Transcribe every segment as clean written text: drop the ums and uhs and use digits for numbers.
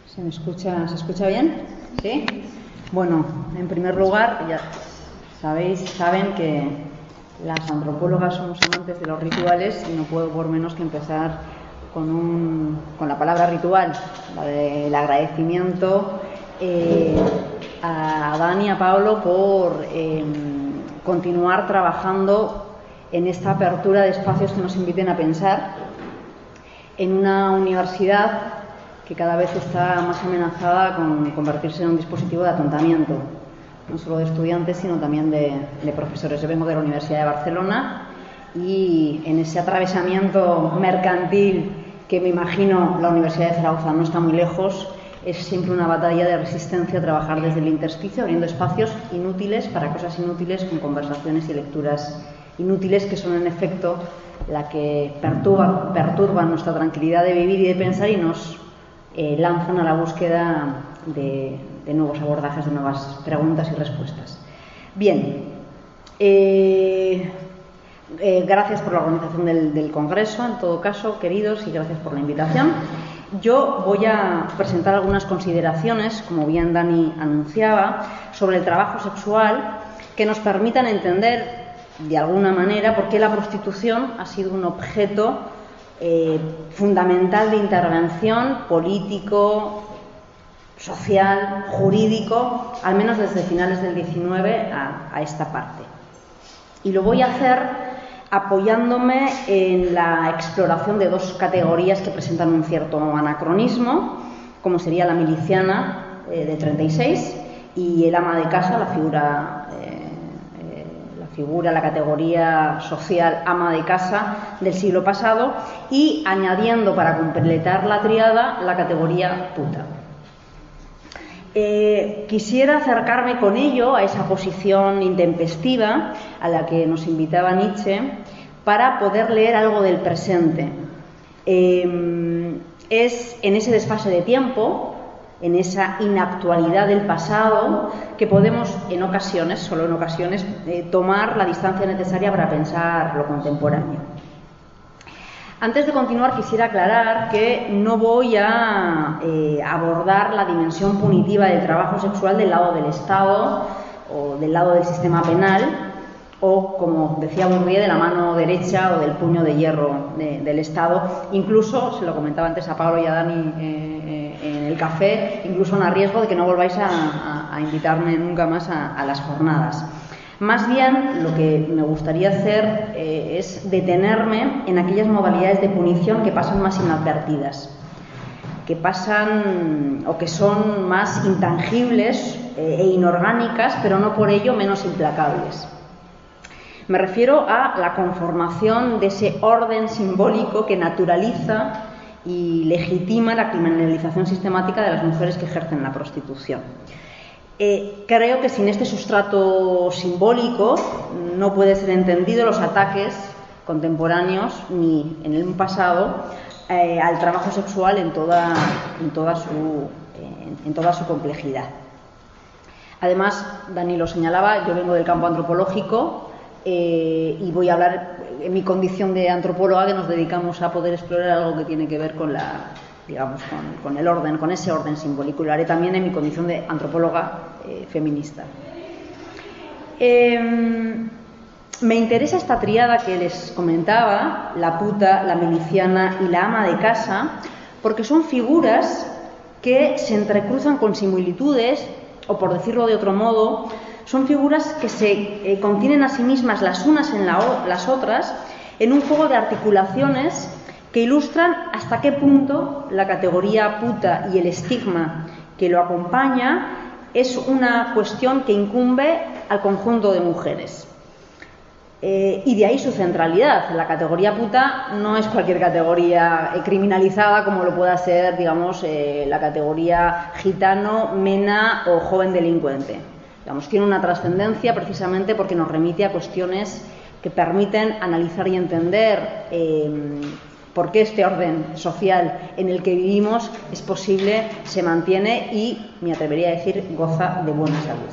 ¿Se escucha bien? ¿Sí? Bueno, en primer lugar, ya saben que las antropólogas somos amantes de los rituales y no puedo por menos que empezar con la palabra ritual, la del agradecimiento a Dani y a Pablo por continuar trabajando en esta apertura de espacios que nos inviten a pensar en una universidad que cada vez está más amenazada con convertirse en un dispositivo de atontamiento, no solo de estudiantes, sino también de profesores. Yo vengo de la Universidad de Barcelona y en ese atravesamiento mercantil que me imagino la Universidad de Zaragoza no está muy lejos, es siempre una batalla de resistencia trabajar desde el intersticio, abriendo espacios inútiles para cosas inútiles, con conversaciones y lecturas inútiles que son en efecto la que perturban nuestra tranquilidad de vivir y de pensar y nos lanzan a la búsqueda de nuevos abordajes, de nuevas preguntas y respuestas. Bien, gracias por la organización del Congreso, en todo caso, queridos, y gracias por la invitación. Yo voy a presentar algunas consideraciones, como bien Dani anunciaba, sobre el trabajo sexual que nos permitan entender de alguna manera por qué la prostitución ha sido un objeto fundamental de intervención político, social, jurídico, al menos desde finales del XIX a esta parte. Y lo voy a hacer apoyándome en la exploración de dos categorías que presentan un cierto anacronismo, como sería la miliciana de 36 y el ama de casa, la categoría social ama de casa del siglo pasado, y añadiendo para completar la tríada la categoría puta. Quisiera acercarme con ello a esa posición intempestiva a la que nos invitaba Nietzsche para poder leer algo del presente. Es en ese desfase de tiempo, en esa inactualidad del pasado, que podemos en ocasiones, solo en ocasiones, tomar la distancia necesaria para pensar lo contemporáneo. Antes de continuar, quisiera aclarar que no voy a abordar la dimensión punitiva del trabajo sexual del lado del Estado o del lado del sistema penal, o, como decía Bourdieu, de la mano derecha o del puño de hierro del Estado. Incluso, se lo comentaba antes a Pablo y a Dani en el café, incluso a riesgo de que no volváis a invitarme nunca más a las jornadas. Más bien, lo que me gustaría hacer es detenerme en aquellas modalidades de punición que pasan más inadvertidas, que pasan o que son más intangibles e inorgánicas, pero no por ello menos implacables. Me refiero a la conformación de ese orden simbólico que naturaliza y legitima la criminalización sistemática de las mujeres que ejercen la prostitución. Creo que sin este sustrato simbólico no puede ser entendido los ataques contemporáneos ni en el pasado al trabajo sexual en toda su complejidad. Además, Dani lo señalaba, yo vengo del campo antropológico y voy a hablar en mi condición de antropóloga, que nos dedicamos a poder explorar algo que tiene que ver con con el orden, con ese orden simbólico, y lo haré también en mi condición de antropóloga feminista. Me interesa esta tríada que les comentaba, la puta, la miliciana y la ama de casa, porque son figuras que se entrecruzan con similitudes, o por decirlo de otro modo, son figuras que se contienen a sí mismas las unas en las otras en un juego de articulaciones que ilustran hasta qué punto la categoría puta y el estigma que lo acompaña es una cuestión que incumbe al conjunto de mujeres. Y de ahí su centralidad. La categoría puta no es cualquier categoría criminalizada como lo pueda ser, digamos, la categoría gitano, mena o joven delincuente. Digamos, tiene una trascendencia precisamente porque nos remite a cuestiones que permiten analizar y entender por qué este orden social en el que vivimos es posible, se mantiene y, me atrevería a decir, goza de buena salud.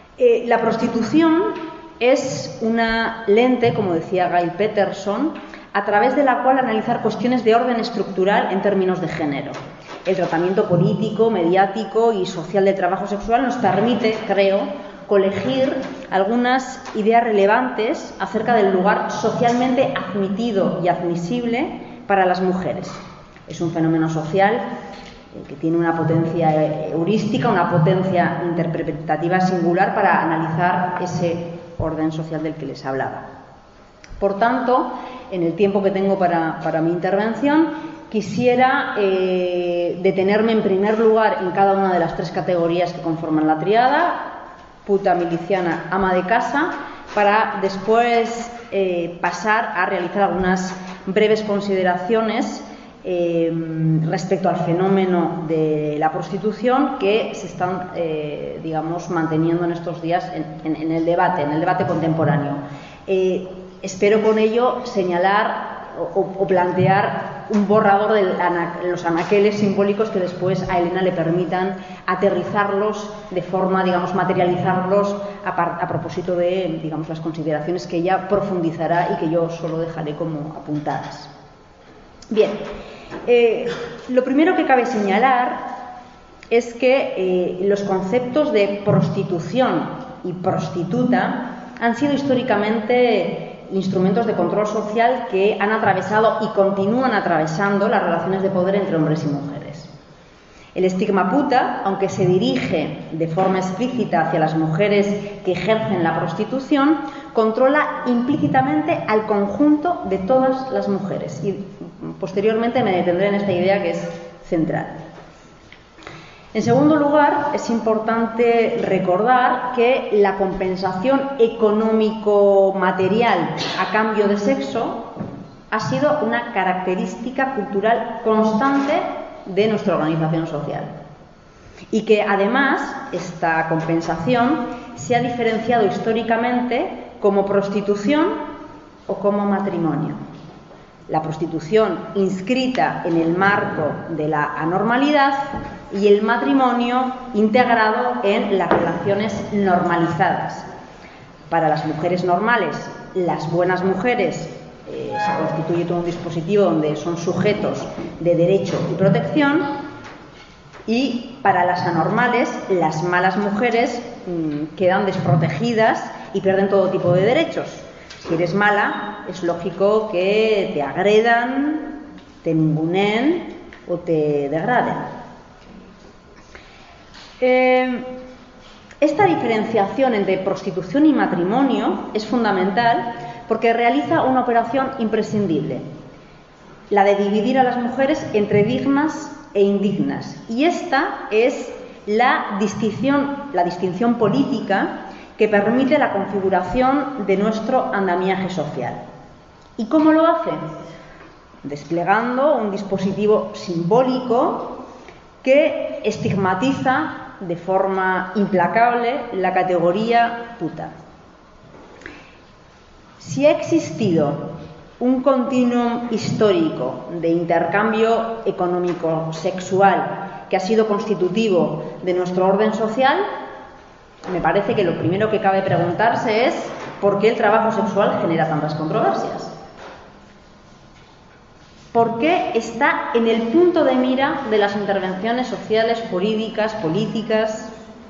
La prostitución es una lente, como decía Gail Peterson, a través de la cual analizar cuestiones de orden estructural en términos de género. El tratamiento político, mediático y social del trabajo sexual nos permite, creo, colegir algunas ideas relevantes acerca del lugar socialmente admitido y admisible para las mujeres. Es un fenómeno social que tiene una potencia heurística, una potencia interpretativa singular para analizar ese orden social del que les hablaba. Por tanto, en el tiempo que tengo para mi intervención, quisiera detenerme en primer lugar en cada una de las tres categorías que conforman la tríada: puta, miliciana, ama de casa, para después pasar a realizar algunas breves consideraciones respecto al fenómeno de la prostitución que se están, digamos, manteniendo en estos días en el debate contemporáneo. Espero con ello señalar o plantear un borrador de los anaqueles simbólicos que después a Elena le permitan aterrizarlos de forma, digamos, materializarlos a propósito de, digamos, las consideraciones que ella profundizará y que yo solo dejaré como apuntadas. Bien, lo primero que cabe señalar es que los conceptos de prostitución y prostituta han sido históricamente instrumentos de control social que han atravesado y continúan atravesando las relaciones de poder entre hombres y mujeres. El estigma puta, aunque se dirige de forma explícita hacia las mujeres que ejercen la prostitución, controla implícitamente al conjunto de todas las mujeres. Y posteriormente me detendré en esta idea que es central. En segundo lugar, es importante recordar que la compensación económico-material a cambio de sexo ha sido una característica cultural constante de nuestra organización social. Y que además esta compensación se ha diferenciado históricamente como prostitución o como matrimonio. La prostitución inscrita en el marco de la anormalidad y el matrimonio integrado en las relaciones normalizadas. Para las mujeres normales, las buenas mujeres, se constituye todo un dispositivo donde son sujetos de derecho y protección, y para las anormales, las malas mujeres quedan desprotegidas y pierden todo tipo de derechos. Si eres mala, es lógico que te agredan, te ninguneen o te degraden. Esta diferenciación entre prostitución y matrimonio es fundamental porque realiza una operación imprescindible, la de dividir a las mujeres entre dignas e indignas. Y esta es la distinción política que permite la configuración de nuestro andamiaje social. ¿Y cómo lo hace? Desplegando un dispositivo simbólico que estigmatiza de forma implacable la categoría puta. Si ha existido un continuum histórico de intercambio económico sexual que ha sido constitutivo de nuestro orden social, me parece que lo primero que cabe preguntarse es ¿por qué el trabajo sexual genera tantas controversias? ¿Por qué está en el punto de mira de las intervenciones sociales, jurídicas, políticas?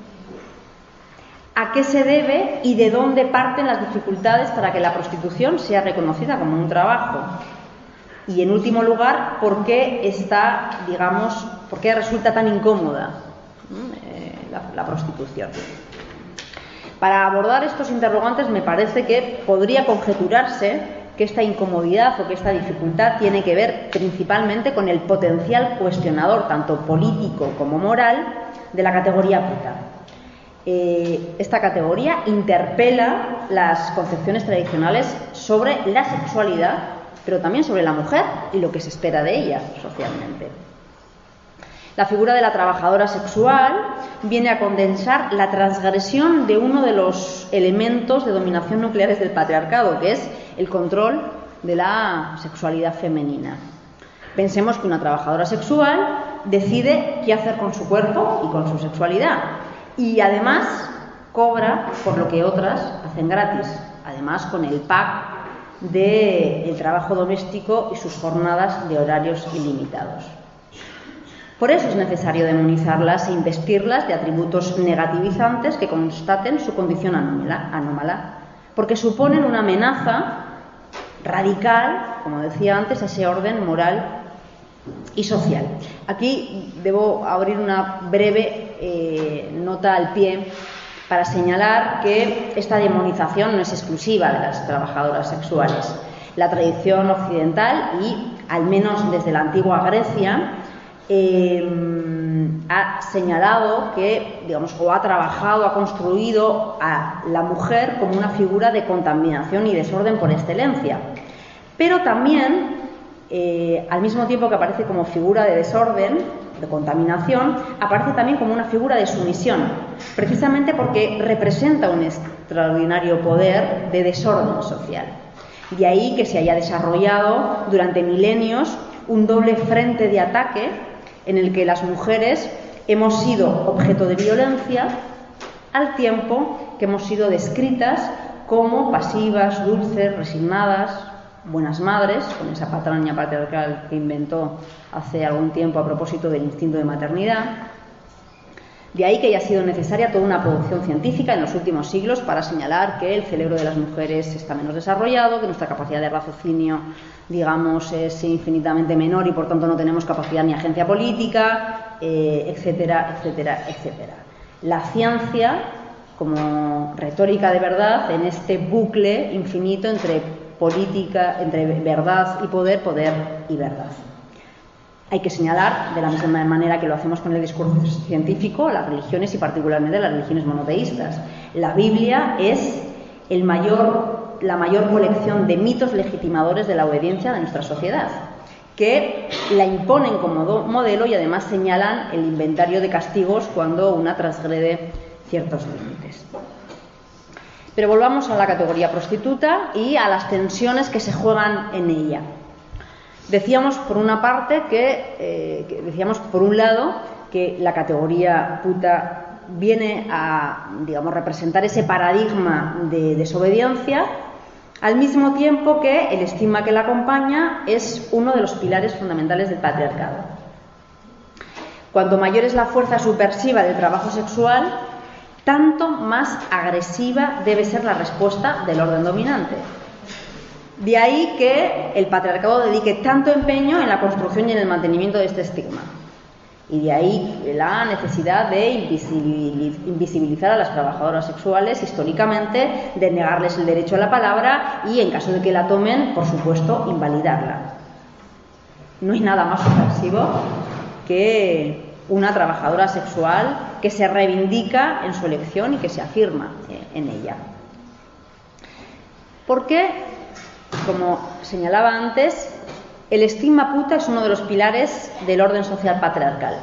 ¿A qué se debe y de dónde parten las dificultades para que la prostitución sea reconocida como un trabajo? Y en último lugar, ¿por qué por qué resulta tan incómoda la prostitución? Para abordar estos interrogantes me parece que podría conjeturarse que esta incomodidad o que esta dificultad tiene que ver principalmente con el potencial cuestionador, tanto político como moral, de la categoría puta. Esta categoría interpela las concepciones tradicionales sobre la sexualidad, pero también sobre la mujer y lo que se espera de ella socialmente. La figura de la trabajadora sexual viene a condensar la transgresión de uno de los elementos de dominación nucleares del patriarcado, que es el control de la sexualidad femenina. Pensemos que una trabajadora sexual decide qué hacer con su cuerpo y con su sexualidad, y además cobra por lo que otras hacen gratis, además con el pack del trabajo doméstico y sus jornadas de horarios ilimitados. Por eso es necesario demonizarlas e investirlas de atributos negativizantes que constaten su condición anómala, porque suponen una amenaza radical, como decía antes, a ese orden moral y social. Aquí debo abrir una breve nota al pie para señalar que esta demonización no es exclusiva de las trabajadoras sexuales. La tradición occidental, y al menos desde la antigua Grecia, ha señalado que, o ha trabajado, ha construido a la mujer como una figura de contaminación y desorden por excelencia. Pero también, al mismo tiempo que aparece como figura de desorden, de contaminación, aparece también como una figura de sumisión, precisamente porque representa un extraordinario poder de desorden social. De ahí que se haya desarrollado durante milenios un doble frente de ataque en el que las mujeres hemos sido objeto de violencia al tiempo que hemos sido descritas como pasivas, dulces, resignadas, buenas madres, con esa patraña patriarcal que inventó hace algún tiempo a propósito del instinto de maternidad. De ahí que haya sido necesaria toda una producción científica en los últimos siglos para señalar que el cerebro de las mujeres está menos desarrollado, que nuestra capacidad de raciocinio, es infinitamente menor y por tanto no tenemos capacidad ni agencia política, etcétera, etcétera, etcétera. La ciencia como retórica de verdad en este bucle infinito entre política, entre verdad y poder, poder y verdad. Hay que señalar, de la misma manera que lo hacemos con el discurso científico, las religiones y particularmente las religiones monoteístas. La Biblia es la mayor colección de mitos legitimadores de la obediencia de nuestra sociedad, que la imponen como modelo y además señalan el inventario de castigos cuando una transgrede ciertos límites. Pero volvamos a la categoría prostituta y a las tensiones que se juegan en ella. Decíamos por una parte decíamos por un lado que la categoría puta viene a, representar ese paradigma de desobediencia, al mismo tiempo que el estigma que la acompaña es uno de los pilares fundamentales del patriarcado. Cuanto mayor es la fuerza subversiva del trabajo sexual, tanto más agresiva debe ser la respuesta del orden dominante. De ahí que el patriarcado dedique tanto empeño en la construcción y en el mantenimiento de este estigma. Y de ahí la necesidad de invisibilizar a las trabajadoras sexuales históricamente, de negarles el derecho a la palabra y, en caso de que la tomen, por supuesto, invalidarla. No hay nada más subversivo que una trabajadora sexual que se reivindica en su elección y que se afirma en ella. ¿Por qué? Como señalaba antes, el estigma puta es uno de los pilares del orden social patriarcal.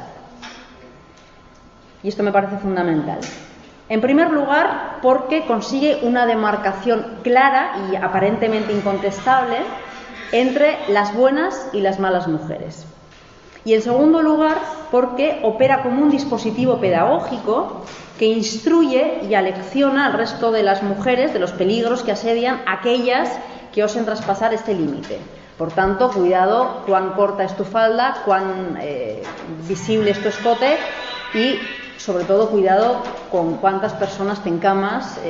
Y esto me parece fundamental. En primer lugar, porque consigue una demarcación clara y aparentemente incontestable entre las buenas y las malas mujeres. Y en segundo lugar, porque opera como un dispositivo pedagógico que instruye y alecciona al resto de las mujeres de los peligros que asedian a aquellas que osen traspasar este límite. Por tanto, cuidado cuán corta es tu falda, cuán visible es tu escote y, sobre todo, cuidado con cuántas personas te encamas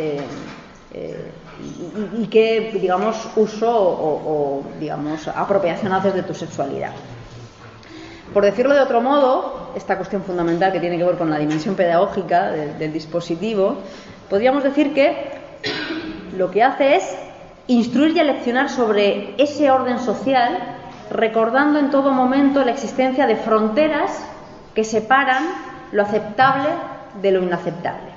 y qué, uso o apropiación haces de tu sexualidad. Por decirlo de otro modo, esta cuestión fundamental que tiene que ver con la dimensión pedagógica del dispositivo, podríamos decir que lo que hace es instruir y aleccionar sobre ese orden social, recordando en todo momento la existencia de fronteras que separan lo aceptable de lo inaceptable.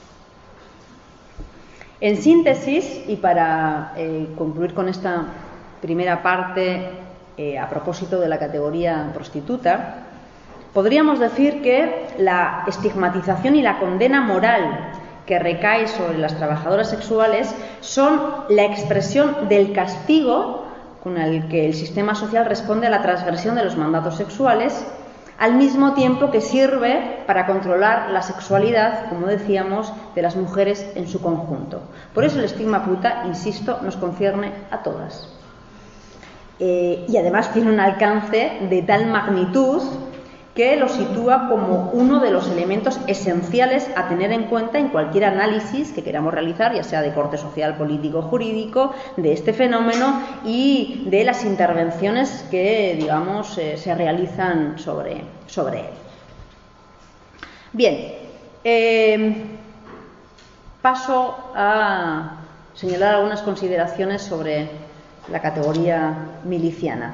En síntesis, y para concluir con esta primera parte a propósito de la categoría prostituta, podríamos decir que la estigmatización y la condena moral que recae sobre las trabajadoras sexuales son la expresión del castigo con el que el sistema social responde a la transgresión de los mandatos sexuales, al mismo tiempo que sirve para controlar la sexualidad, como decíamos, de las mujeres en su conjunto. Por eso el estigma puta, insisto, nos concierne a todas. Y además tiene un alcance de tal magnitud que lo sitúa como uno de los elementos esenciales a tener en cuenta en cualquier análisis que queramos realizar, ya sea de corte social, político, jurídico, de este fenómeno y de las intervenciones que, digamos, se realizan sobre él. Bien, paso a señalar algunas consideraciones sobre la categoría miliciana.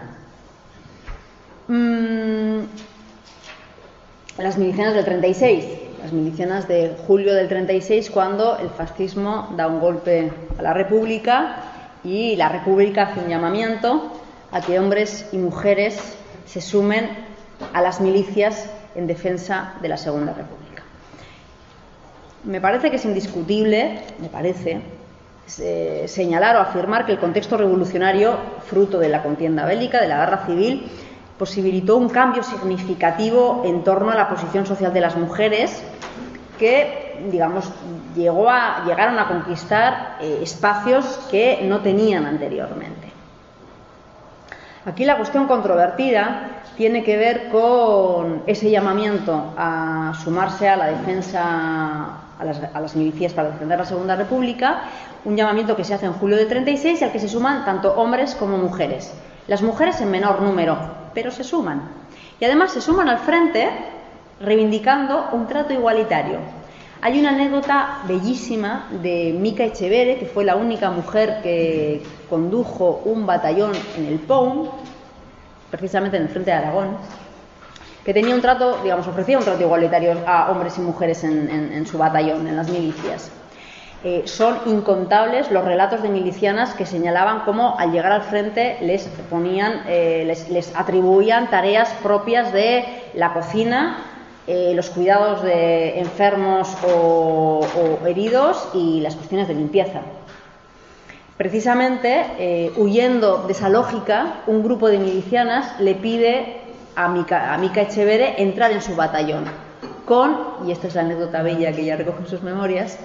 Las milicianas del 36, las milicianas de julio del 36, cuando el fascismo da un golpe a la República y la República hace un llamamiento a que hombres y mujeres se sumen a las milicias en defensa de la Segunda República. Me parece que es indiscutible, señalar o afirmar que el contexto revolucionario, fruto de la contienda bélica, de la guerra civil, posibilitó un cambio significativo en torno a la posición social de las mujeres que, digamos, llegaron a conquistar espacios que no tenían anteriormente. Aquí la cuestión controvertida tiene que ver con ese llamamiento a sumarse a la defensa, a las milicias para defender la Segunda República, un llamamiento que se hace en julio de 36 y al que se suman tanto hombres como mujeres. Las mujeres en menor número, pero se suman. Y además se suman al frente reivindicando un trato igualitario. Hay una anécdota bellísima de Mica Echeverre, que fue la única mujer que condujo un batallón en el POUM, precisamente en el frente de Aragón, que tenía un trato, digamos, ofrecía un trato igualitario a hombres y mujeres en su batallón, en las milicias. Son incontables los relatos de milicianas que señalaban cómo al llegar al frente les atribuían tareas propias de la cocina, los cuidados de enfermos o heridos y las cuestiones de limpieza. Precisamente, huyendo de esa lógica, un grupo de milicianas le pide a Mica Echeverre entrar en su batallón y esta es la anécdota bella que ella recoge en sus memorias,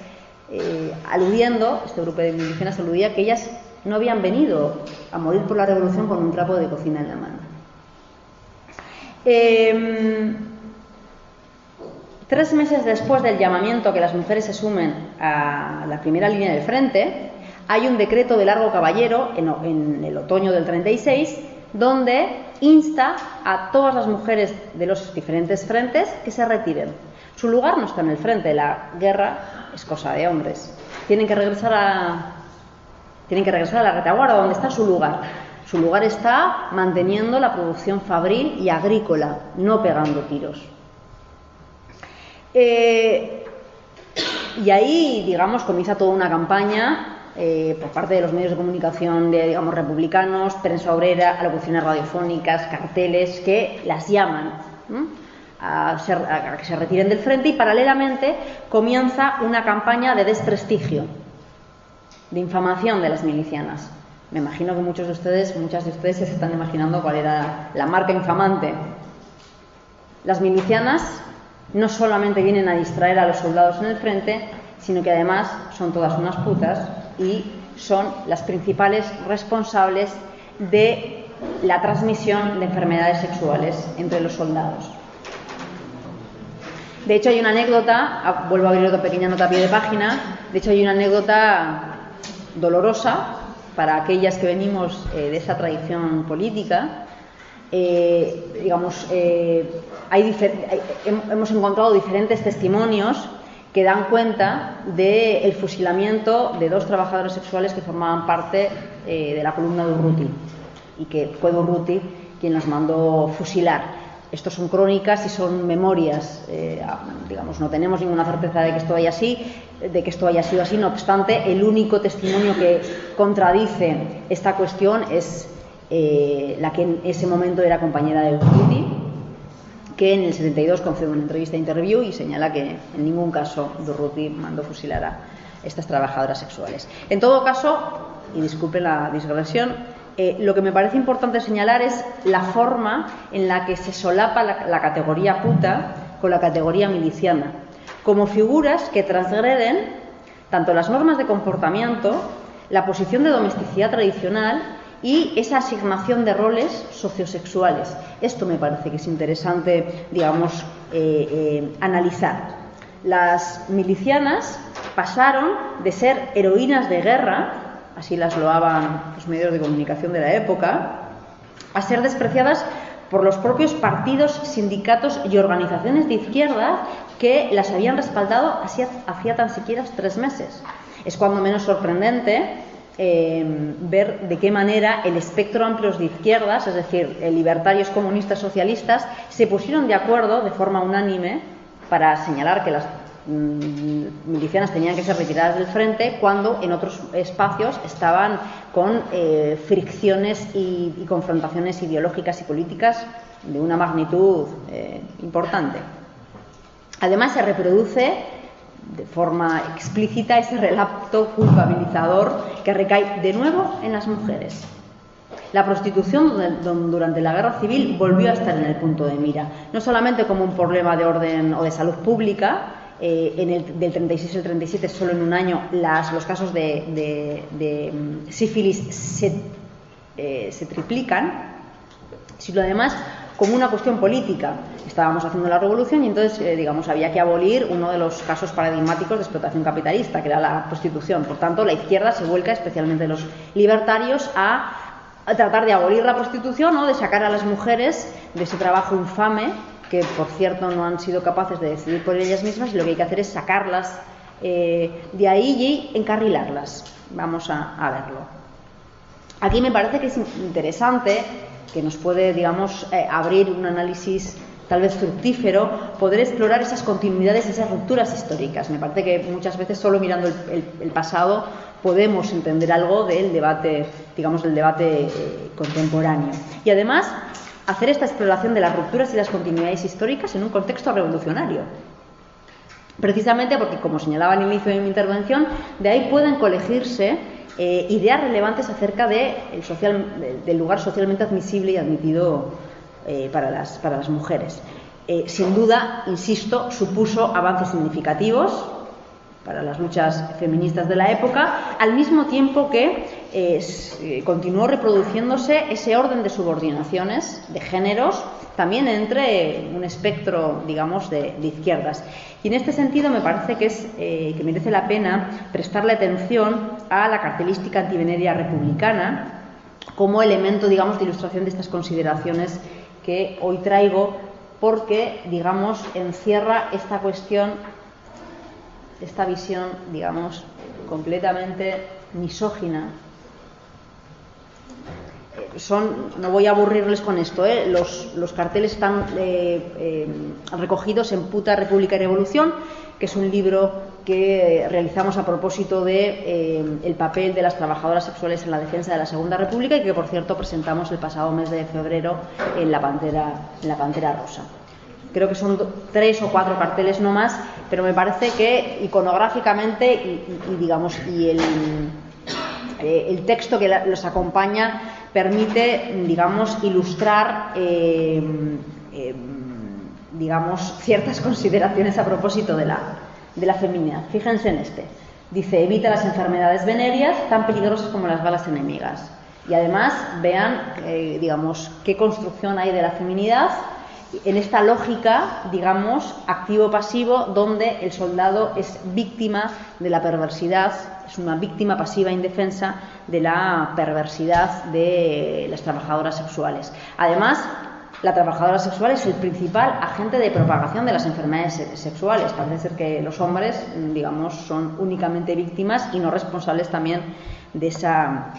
este grupo de milicianas aludía que ellas no habían venido a morir por la revolución con un trapo de cocina en la mano. 3 meses después del llamamiento a que las mujeres se sumen a la primera línea del frente, hay un decreto de Largo Caballero en el otoño del 36, donde insta a todas las mujeres de los diferentes frentes que se retiren. Su lugar no está en el frente, la guerra es cosa de hombres. Tienen que regresar a la retaguardia, donde está su lugar. Su lugar está manteniendo la producción fabril y agrícola, no pegando tiros. Y ahí, digamos, comienza toda una campaña por parte de los medios de comunicación, digamos, republicanos, prensa obrera, alocuciones radiofónicas, carteles que las llaman a que se retiren del frente, y paralelamente comienza una campaña de desprestigio, de infamación de las milicianas. Me imagino que muchas de ustedes ya se están imaginando cuál era la marca infamante. Las milicianas no solamente vienen a distraer a los soldados en el frente, sino que además son todas unas putas y son las principales responsables de la transmisión de enfermedades sexuales entre los soldados. De hecho, hay una anécdota, vuelvo a abrir otra pequeña nota a pie de página, de hecho hay una anécdota dolorosa para aquellas que venimos de esa tradición política. Hemos encontrado diferentes testimonios que dan cuenta del fusilamiento de 2 trabajadores sexuales que formaban parte de la columna de Urruti, y que fue Urruti quien las mandó fusilar. Estos son crónicas y son memorias, no tenemos ninguna certeza de que esto haya sido así. No obstante, el único testimonio que contradice esta cuestión es la que en ese momento era compañera de Urruti, que en el 72 concede una entrevista a Interview y señala que en ningún caso Urruti mandó fusilar a estas trabajadoras sexuales. En todo caso, y disculpen la digresión, Lo que me parece importante señalar es la forma en la que se solapa la categoría puta con la categoría miliciana, como figuras que transgreden tanto las normas de comportamiento, la posición de domesticidad tradicional y esa asignación de roles sociosexuales. Esto me parece que es interesante, digamos, analizar. Las milicianas pasaron de ser heroínas de guerra, así las loaban los medios de comunicación de la época, a ser despreciadas por los propios partidos, sindicatos y organizaciones de izquierda que las habían respaldado hacía tan siquiera 3 meses. Es cuando menos sorprendente ver de qué manera el espectro amplio de izquierdas, es decir, libertarios, comunistas, socialistas, se pusieron de acuerdo de forma unánime para señalar que las milicianas tenían que ser retiradas del frente, cuando en otros espacios estaban con fricciones y confrontaciones ideológicas y políticas de una magnitud importante. Además, se reproduce de forma explícita ese relato culpabilizador que recae de nuevo en las mujeres. La prostitución durante la Guerra Civil volvió a estar en el punto de mira, no solamente como un problema de orden o de salud pública. Del 36 al 37, solo en un año, los casos de sífilis se triplican, sino además como una cuestión política. Estábamos haciendo la revolución y entonces, digamos, había que abolir uno de los casos paradigmáticos de explotación capitalista, que era la prostitución. Por tanto, la izquierda se vuelca, especialmente los libertarios, a tratar de abolir la prostitución o de sacar a las mujeres de ese trabajo infame, que por cierto no han sido capaces de decidir por ellas mismas, y lo que hay que hacer es sacarlas de ahí y encarrilarlas. Vamos a verlo. Aquí me parece que es interesante, que nos puede, digamos, abrir un análisis tal vez fructífero, poder explorar esas continuidades, esas rupturas históricas. Me parece que muchas veces solo mirando el pasado podemos entender algo del debate, digamos, del debate contemporáneo. Y además, hacer esta exploración de las rupturas y las continuidades históricas en un contexto revolucionario. Precisamente porque, como señalaba al inicio de mi intervención, de ahí pueden colegirse ideas relevantes acerca del lugar socialmente admisible y admitido para las mujeres. Sin duda, insisto, supuso avances significativos para las luchas feministas de la época, al mismo tiempo que continuó reproduciéndose ese orden de subordinaciones de géneros, también entre un espectro, digamos, de izquierdas. Y en este sentido me parece que merece la pena prestarle atención a la cartelística antiveneria republicana como elemento, digamos, de ilustración de estas consideraciones que hoy traigo, porque, digamos, encierra esta cuestión, esta visión, digamos, completamente misógina. No voy a aburrirles con esto, los carteles están recogidos en Puta, República y Revolución, que es un libro que realizamos a propósito de el papel de las trabajadoras sexuales en la defensa de la Segunda República, y que, por cierto, presentamos el pasado mes de febrero en la Pantera Rosa. Creo que son 3 o 4 carteles no más, pero me parece que iconográficamente y el texto que los acompaña permite, digamos, ilustrar digamos, ciertas consideraciones a propósito de la feminidad. Fíjense en este. Dice: evita las enfermedades venéreas tan peligrosas como las balas enemigas. Y además vean, digamos, qué construcción hay de la feminidad en esta lógica, digamos, activo-pasivo, donde el soldado es víctima de la perversidad, es una víctima pasiva e indefensa de la perversidad de las trabajadoras sexuales. Además, la trabajadora sexual es el principal agente de propagación de las enfermedades sexuales. Parece ser que los hombres, digamos, son únicamente víctimas y no responsables también de esa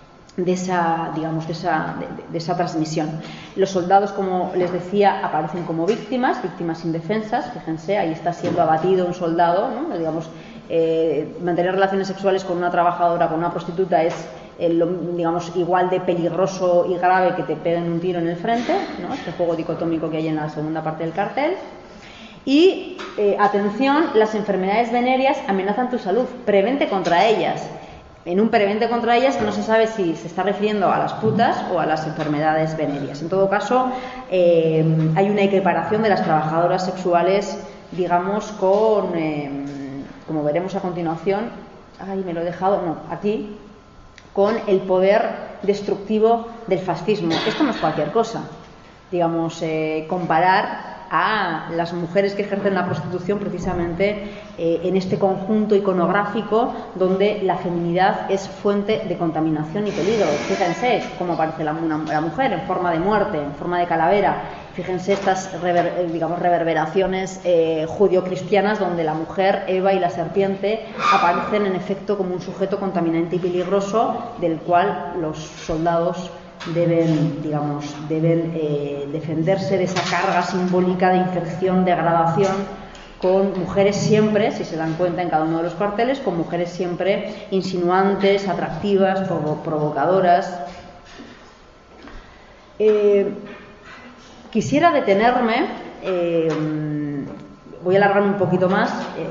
transmisión. Los soldados, como les decía, aparecen como víctimas indefensas. Fíjense, ahí está siendo abatido un soldado, ¿no? Digamos, mantener relaciones sexuales con una trabajadora, con una prostituta, es digamos, igual de peligroso y grave que te peguen un tiro en el frente, ¿no? Este juego dicotómico que hay en la segunda parte del cartel. Y atención, las enfermedades venéreas amenazan tu salud, prevente contra ellas. en un prevente contra ellas, no se sabe si se está refiriendo a las putas o a las enfermedades venéreas. En todo caso, hay una equiparación de las trabajadoras sexuales, digamos, con, como veremos a continuación, me lo he dejado, no, aquí, con el poder destructivo del fascismo. Esto no es cualquier cosa, digamos, comparar a las mujeres que ejercen la prostitución precisamente en este conjunto iconográfico donde la feminidad es fuente de contaminación y peligro. Fíjense cómo aparece la mujer en forma de muerte, en forma de calavera. Fíjense estas reverberaciones judio-cristianas donde la mujer, Eva y la serpiente aparecen en efecto como un sujeto contaminante y peligroso del cual los soldados deben defenderse de esa carga simbólica de infección, degradación, con mujeres siempre, si se dan cuenta en cada uno de los cuarteles, con mujeres siempre insinuantes, atractivas, provocadoras. Quisiera detenerme, voy a alargarme un poquito más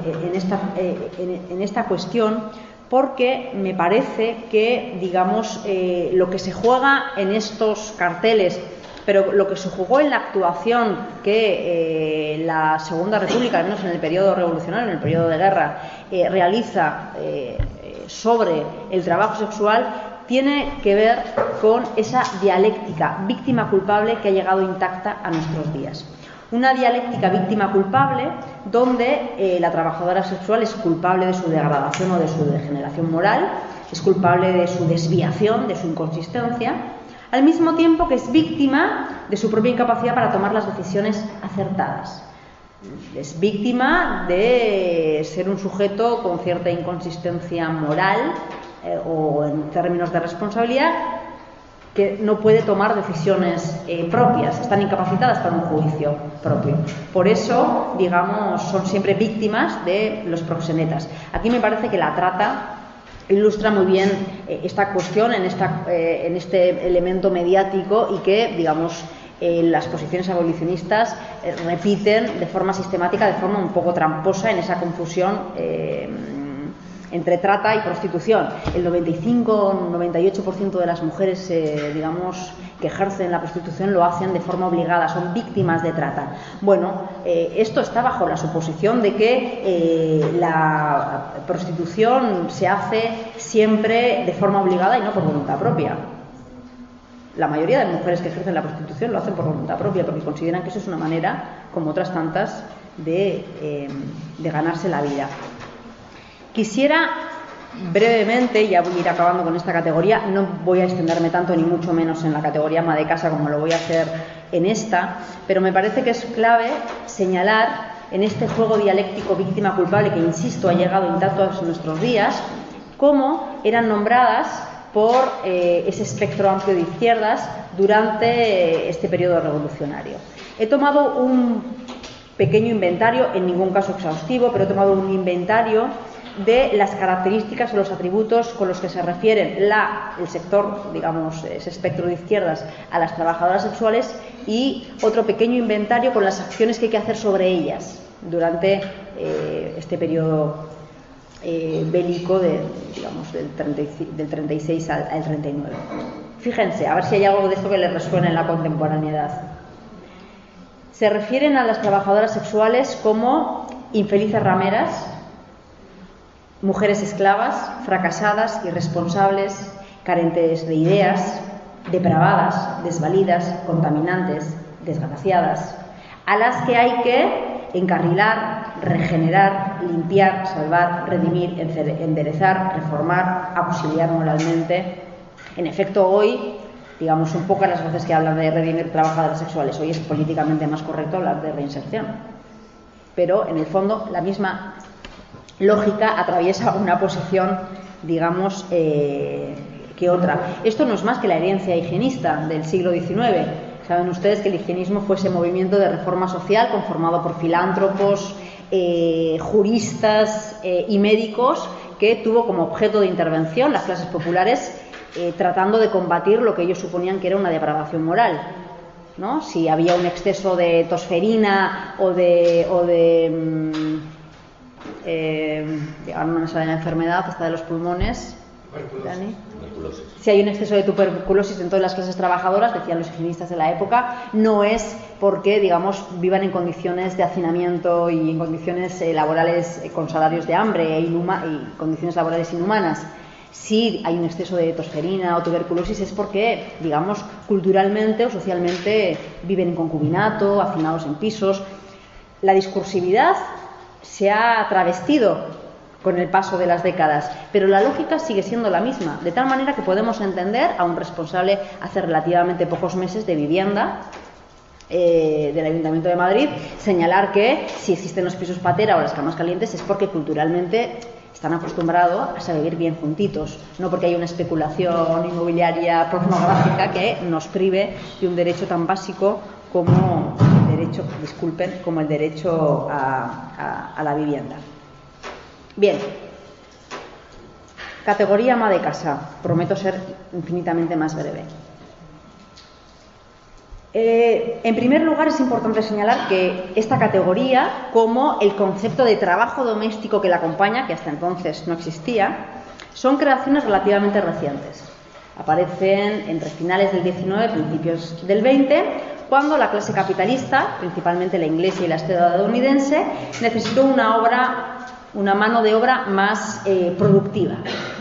en esta cuestión, porque me parece que, digamos, lo que se juega en estos carteles, pero lo que se jugó en la actuación que la Segunda República, al menos en el periodo revolucionario, en el periodo de guerra, realiza sobre el trabajo sexual, tiene que ver con esa dialéctica víctima-culpable que ha llegado intacta a nuestros días. Una dialéctica víctima-culpable donde la trabajadora sexual es culpable de su degradación o de su degeneración moral, es culpable de su desviación, de su inconsistencia, al mismo tiempo que es víctima de su propia incapacidad para tomar las decisiones acertadas. Es víctima de ser un sujeto con cierta inconsistencia moral o en términos de responsabilidad, que no puede tomar decisiones propias, están incapacitadas para un juicio propio. Por eso, digamos, son siempre víctimas de los proxenetas. Aquí me parece que la trata ilustra muy bien esta cuestión en este elemento mediático y que, digamos, las posiciones abolicionistas repiten de forma sistemática, de forma un poco tramposa, en esa confusión entre trata y prostitución. El 95-98% de las mujeres, digamos, que ejercen la prostitución lo hacen de forma obligada, son víctimas de trata. Bueno, esto está bajo la suposición de que la prostitución se hace siempre de forma obligada y no por voluntad propia. La mayoría de mujeres que ejercen la prostitución lo hacen por voluntad propia porque consideran que eso es una manera, como otras tantas, de ganarse la vida. Quisiera brevemente, ya voy a ir acabando con esta categoría, no voy a extenderme tanto ni mucho menos en la categoría ama de casa como lo voy a hacer en esta, pero me parece que es clave señalar en este juego dialéctico víctima-culpable que, insisto, ha llegado intacto a nuestros días, cómo eran nombradas por ese espectro amplio de izquierdas durante este periodo revolucionario. He tomado un pequeño inventario, en ningún caso exhaustivo, pero he tomado un inventario de las características o los atributos con los que se refieren el sector, digamos, ese espectro de izquierdas a las trabajadoras sexuales, y otro pequeño inventario con las acciones que hay que hacer sobre ellas durante este periodo bélico del 36 al 39. Fíjense, a ver si hay algo de esto que les resuena en la contemporaneidad. Se refieren a las trabajadoras sexuales como infelices rameras, mujeres esclavas, fracasadas, irresponsables, carentes de ideas, depravadas, desvalidas, contaminantes, desgraciadas, a las que hay que encarrilar, regenerar, limpiar, salvar, redimir, enderezar, reformar, auxiliar moralmente. En efecto, hoy, digamos, son pocas las veces que hablan de redimir trabajadoras sexuales. Hoy es políticamente más correcto hablar de reinserción. Pero, en el fondo, la misma lógica atraviesa una posición, digamos, que otra. Esto no es más que la herencia higienista del siglo XIX. Saben ustedes que el higienismo fue ese movimiento de reforma social conformado por filántropos, juristas y médicos, que tuvo como objeto de intervención las clases populares, tratando de combatir lo que ellos suponían que era una depravación moral, ¿no? Si había un exceso de tosferina o de ahora no me sale la enfermedad, esta de los pulmones, Dani. Si hay un exceso de tuberculosis en todas las clases trabajadoras, decían los higienistas de la época, no es porque, digamos, vivan en condiciones de hacinamiento y en condiciones laborales con salarios de hambre y condiciones laborales inhumanas. Si hay un exceso de tosferina o tuberculosis es porque, digamos, culturalmente o socialmente viven en concubinato, hacinados en pisos. La discursividad se ha travestido con el paso de las décadas, pero la lógica sigue siendo la misma, de tal manera que podemos entender a un responsable hace relativamente pocos meses de vivienda del Ayuntamiento de Madrid señalar que si existen los pisos patera o las camas calientes es porque culturalmente están acostumbrados a vivir bien juntitos, no porque hay una especulación inmobiliaria pornográfica que nos prive de un derecho tan básico como el derecho a la vivienda. Bien, categoría ama de casa. Prometo ser infinitamente más breve. En primer lugar, es importante señalar que esta categoría, como el concepto de trabajo doméstico que la acompaña, que hasta entonces no existía, son creaciones relativamente recientes. Aparecen entre finales del XIX y principios del XX, cuando la clase capitalista, principalmente la inglesa y la estadounidense, necesitó una mano de obra más productiva.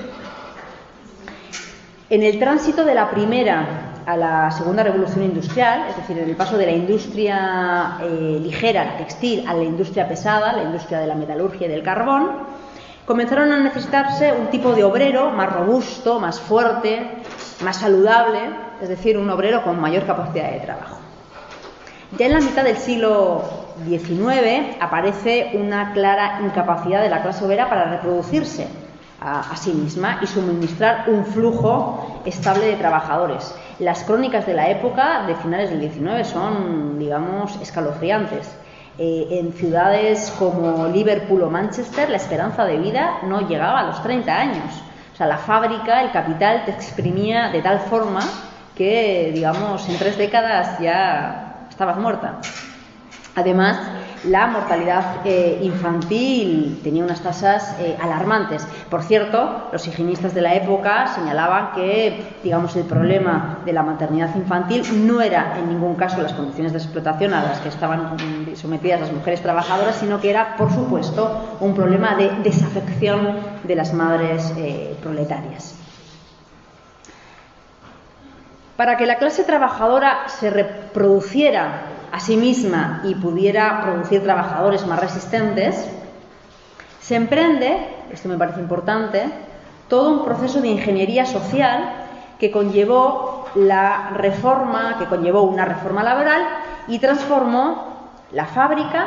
En el tránsito de la primera a la segunda revolución industrial, es decir, en el paso de la industria ligera, la textil, a la industria pesada, la industria de la metalurgia y del carbón, comenzaron a necesitarse un tipo de obrero más robusto, más fuerte, más saludable, es decir, un obrero con mayor capacidad de trabajo. Ya en la mitad del siglo XIX aparece una clara incapacidad de la clase obrera para reproducirse a sí misma y suministrar un flujo estable de trabajadores. Las crónicas de la época de finales del XIX son, digamos, escalofriantes. En ciudades como Liverpool o Manchester la esperanza de vida no llegaba a los 30 años. O sea, la fábrica, el capital te exprimía de tal forma que, digamos, en 3 décadas ya estabas muerta. Además, la mortalidad infantil tenía unas tasas alarmantes. Por cierto, los higienistas de la época señalaban que, digamos, el problema de la maternidad infantil no era en ningún caso las condiciones de explotación a las que estaban sometidas las mujeres trabajadoras, sino que era, por supuesto, un problema de desafección de las madres proletarias. Para que la clase trabajadora se reproduciera a sí misma y pudiera producir trabajadores más resistentes, se emprende, esto me parece importante, todo un proceso de ingeniería social que conllevó una reforma laboral y transformó la fábrica,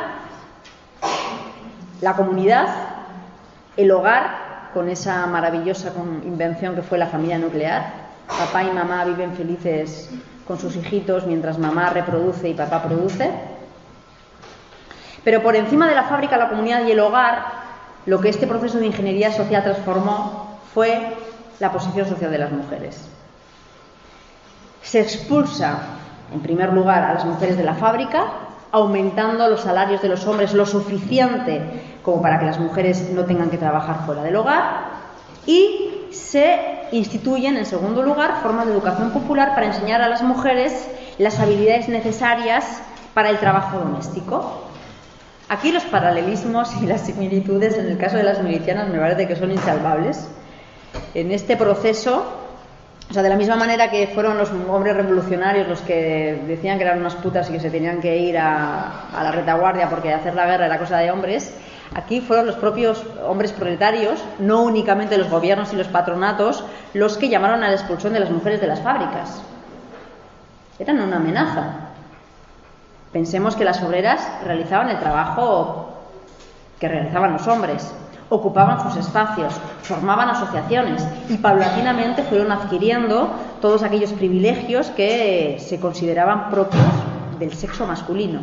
la comunidad, el hogar, con esa maravillosa invención que fue la familia nuclear. Papá y mamá viven felices con sus hijitos mientras mamá reproduce y papá produce. Pero por encima de la fábrica, la comunidad y el hogar, lo que este proceso de ingeniería social transformó fue la posición social de las mujeres. Se expulsa, en primer lugar, a las mujeres de la fábrica, aumentando los salarios de los hombres lo suficiente como para que las mujeres no tengan que trabajar fuera del hogar, y se instituyen, en segundo lugar, formas de educación popular para enseñar a las mujeres las habilidades necesarias para el trabajo doméstico. Aquí los paralelismos y las similitudes en el caso de las milicianas me parece que son insalvables. En este proceso, o sea, de la misma manera que fueron los hombres revolucionarios los que decían que eran unas putas y que se tenían que ir a la retaguardia porque hacer la guerra era cosa de hombres, aquí fueron los propios hombres proletarios, no únicamente los gobiernos y los patronatos, los que llamaron a la expulsión de las mujeres de las fábricas. Eran una amenaza. Pensemos que las obreras realizaban el trabajo que realizaban los hombres, ocupaban sus espacios, formaban asociaciones y paulatinamente fueron adquiriendo todos aquellos privilegios que se consideraban propios del sexo masculino.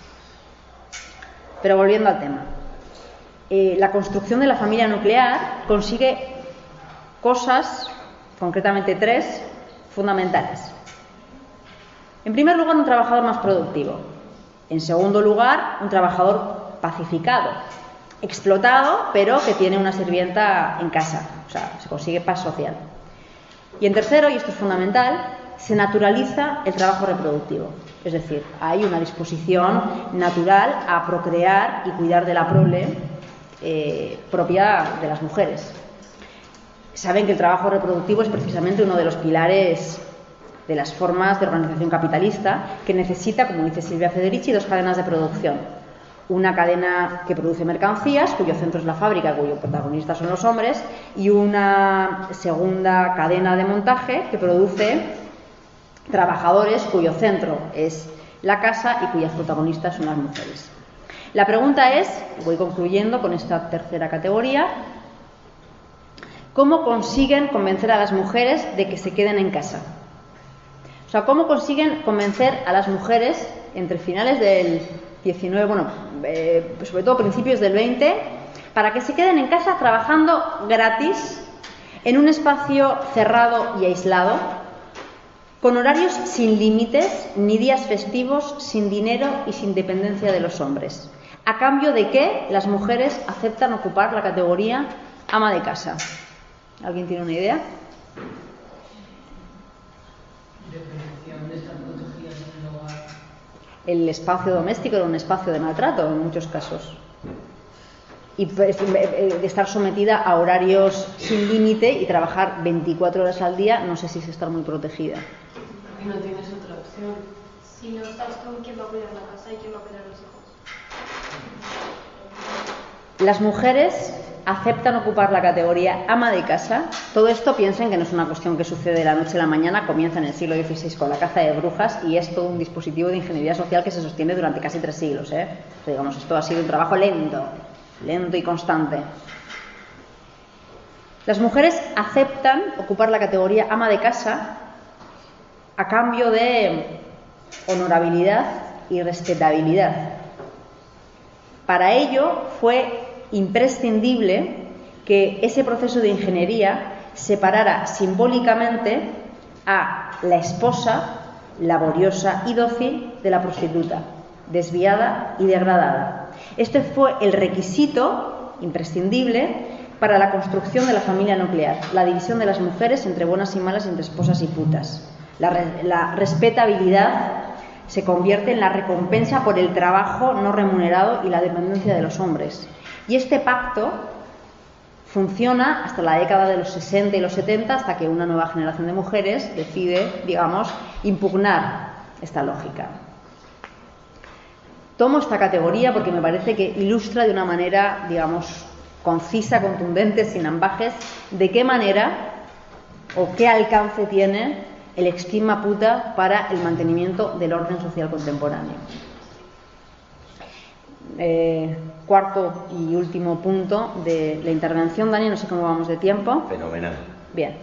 Pero volviendo al tema. La construcción de la familia nuclear consigue cosas, concretamente 3, fundamentales. En primer lugar, un trabajador más productivo. En segundo lugar, un trabajador pacificado, explotado, pero que tiene una sirvienta en casa. o sea, se consigue paz social. Y en tercero, y esto es fundamental, se naturaliza el trabajo reproductivo. Es decir, hay una disposición natural a procrear y cuidar de la prole propia de las mujeres. Saben que el trabajo reproductivo es precisamente uno de los pilares de las formas de organización capitalista, que necesita, como dice Silvia Federici, dos cadenas de producción. Una cadena que produce mercancías, cuyo centro es la fábrica, cuyo protagonista son los hombres, y una segunda cadena de montaje que produce trabajadores, cuyo centro es la casa y cuyas protagonistas son las mujeres. La pregunta es, voy concluyendo con esta tercera categoría, ¿cómo consiguen convencer a las mujeres de que se queden en casa? O sea, ¿cómo consiguen convencer a las mujeres entre finales del 19, sobre todo principios del 20, para que se queden en casa trabajando gratis en un espacio cerrado y aislado, con horarios sin límites, ni días festivos, sin dinero y sin dependencia de los hombres? ¿A cambio de qué las mujeres aceptan ocupar la categoría ama de casa? ¿Alguien tiene una idea? Definición de estar protegidas en el hogar. El espacio doméstico era un espacio de maltrato en muchos casos. Y de estar sometida a horarios sin límite y trabajar 24 horas al día, no sé si es estar muy protegida. Porque no tienes otra opción. Si no estás con quién va a cuidar la casa y quién va a cuidar los hijos. Las mujeres aceptan ocupar la categoría ama de casa. Todo esto, piensen que no es una cuestión que sucede de la noche a la mañana, comienza en el siglo XVI con la caza de brujas y es todo un dispositivo de ingeniería social que se sostiene durante casi 3 siglos. O sea, digamos, esto ha sido un trabajo lento y constante. Las mujeres aceptan ocupar la categoría ama de casa a cambio de honorabilidad y respetabilidad. Para ello fue imprescindible que ese proceso de ingeniería separara simbólicamente a la esposa laboriosa y dócil de la prostituta, desviada y degradada. Este fue el requisito imprescindible para la construcción de la familia nuclear, la división de las mujeres entre buenas y malas, entre esposas y putas. La respetabilidad se convierte en la recompensa por el trabajo no remunerado y la dependencia de los hombres. Y este pacto funciona hasta la década de los 60 y los 70, hasta que una nueva generación de mujeres decide, digamos, impugnar esta lógica. Tomo esta categoría porque me parece que ilustra de una manera, digamos, concisa, contundente, sin ambajes, de qué manera o qué alcance tiene el esquema puta para el mantenimiento del orden social contemporáneo. Cuarto y último punto de la intervención, Dani, no sé cómo vamos de tiempo. Fenomenal. Bien.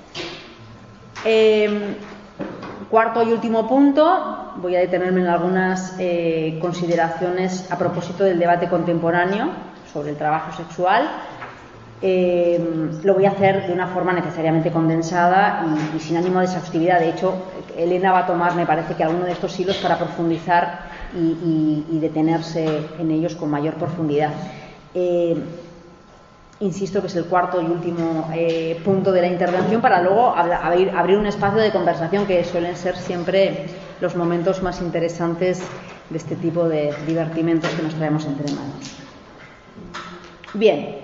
Cuarto y último punto, voy a detenerme en algunas consideraciones a propósito del debate contemporáneo sobre el trabajo sexual. Lo voy a hacer de una forma necesariamente condensada y sin ánimo de exhaustividad. De hecho, Elena va a tomar, me parece, que alguno de estos hilos para profundizar y detenerse en ellos con mayor profundidad. Insisto que es el cuarto y último punto de la intervención, para luego abrir un espacio de conversación, que suelen ser siempre los momentos más interesantes de este tipo de divertimentos que nos traemos entre manos. Bien,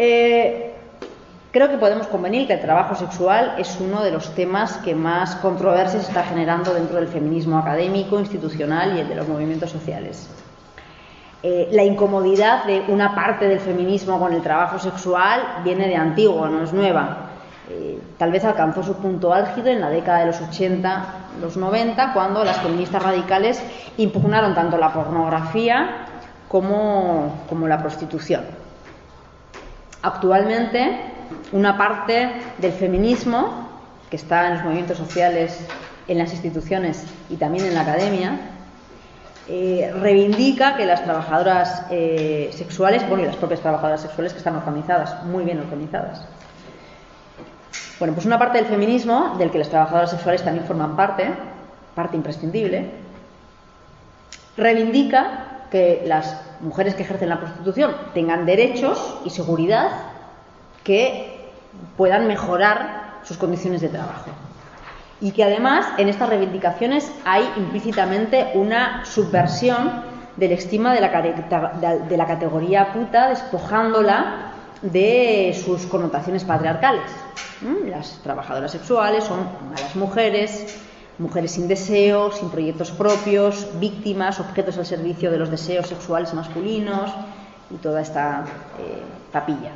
creo que podemos convenir que el trabajo sexual es uno de los temas que más controversias está generando dentro del feminismo académico, institucional y el de los movimientos sociales. La incomodidad de una parte del feminismo con el trabajo sexual viene de antiguo, no es nueva. Tal vez alcanzó su punto álgido en la década de los 80, los 90, cuando las feministas radicales impugnaron tanto la pornografía como la prostitución. Actualmente, una parte del feminismo que está en los movimientos sociales, en las instituciones y también en la academia, reivindica que las trabajadoras sexuales, y las propias trabajadoras sexuales, que están organizadas, muy bien organizadas. Bueno, pues una parte del feminismo, del que las trabajadoras sexuales también forman parte imprescindible, reivindica que las mujeres que ejercen la prostitución tengan derechos y seguridad que puedan mejorar sus condiciones de trabajo. Y que además en estas reivindicaciones hay implícitamente una subversión del estigma de la categoría puta, despojándola de sus connotaciones patriarcales. Las trabajadoras sexuales son malas mujeres, mujeres sin deseo, sin proyectos propios, víctimas, objetos al servicio de los deseos sexuales masculinos y toda esta papilla.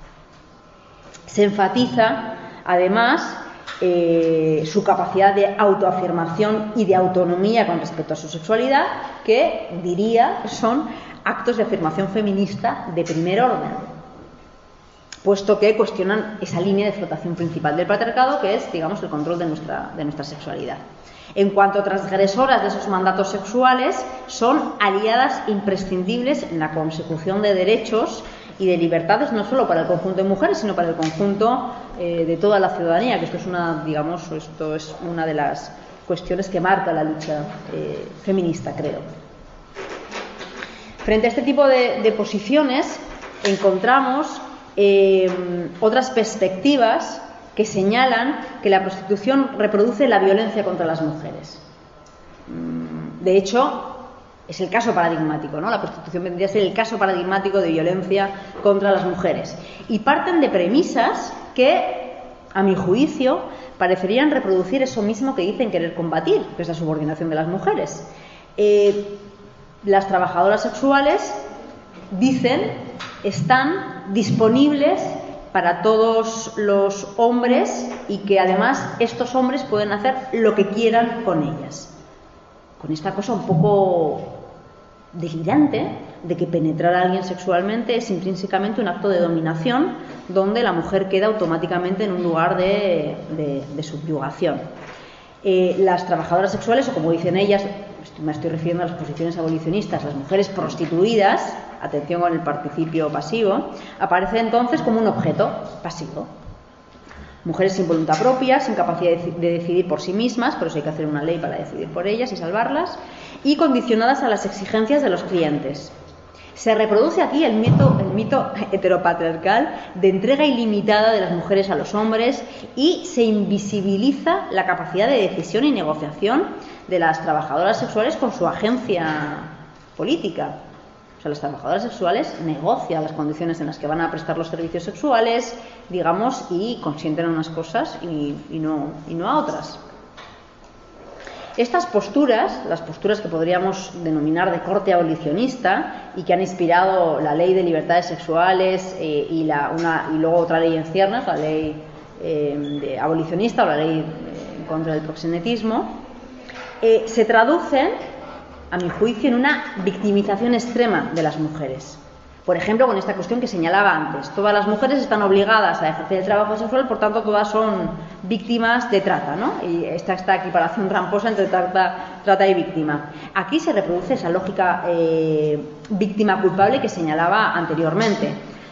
Se enfatiza además su capacidad de autoafirmación y de autonomía con respecto a su sexualidad, que diría son actos de afirmación feminista de primer orden, puesto que cuestionan esa línea de flotación principal del patriarcado, que es, digamos, el control de nuestra sexualidad. En cuanto a transgresoras de esos mandatos sexuales, son aliadas imprescindibles en la consecución de derechos y de libertades, no solo para el conjunto de mujeres, sino para el conjunto de toda la ciudadanía, que esto es una de las cuestiones que marca la lucha feminista, creo. Frente a este tipo de posiciones encontramos otras perspectivas que señalan que la prostitución reproduce la violencia contra las mujeres. De hecho, es el caso paradigmático, ¿no? La prostitución vendría a ser el caso paradigmático de violencia contra las mujeres. Y parten de premisas que, a mi juicio, parecerían reproducir eso mismo que dicen querer combatir, que es la subordinación de las mujeres. Las trabajadoras sexuales, dicen, están disponibles para todos los hombres y que además estos hombres pueden hacer lo que quieran con ellas. Con esta cosa un poco delirante de que penetrar a alguien sexualmente es intrínsecamente un acto de dominación, donde la mujer queda automáticamente en un lugar de subyugación. Las trabajadoras sexuales, o como dicen ellas, me estoy refiriendo a las posiciones abolicionistas, las mujeres prostituidas, atención con el participio pasivo, aparecen entonces como un objeto pasivo. Mujeres sin voluntad propia, sin capacidad de decidir por sí mismas, por eso hay que hacer una ley para decidir por ellas y salvarlas, y condicionadas a las exigencias de los clientes. Se reproduce aquí el mito heteropatriarcal de entrega ilimitada de las mujeres a los hombres y se invisibiliza la capacidad de decisión y negociación de las trabajadoras sexuales con su agencia política. O sea, las trabajadoras sexuales negocian las condiciones en las que van a prestar los servicios sexuales, digamos, y consienten a unas cosas y no a otras. Estas posturas, las posturas que podríamos denominar de corte abolicionista y que han inspirado la ley de libertades sexuales y luego otra ley en ciernes, la ley abolicionista o la ley en contra del proxenetismo, se traducen, a mi juicio, en una victimización extrema de las mujeres. Por ejemplo, con esta cuestión que señalaba antes, todas las mujeres están obligadas a ejercer el trabajo sexual, por tanto todas son víctimas de trata, ¿no? Y esta equiparación tramposa entre trata y víctima. Aquí se reproduce esa lógica víctima culpable que señalaba anteriormente,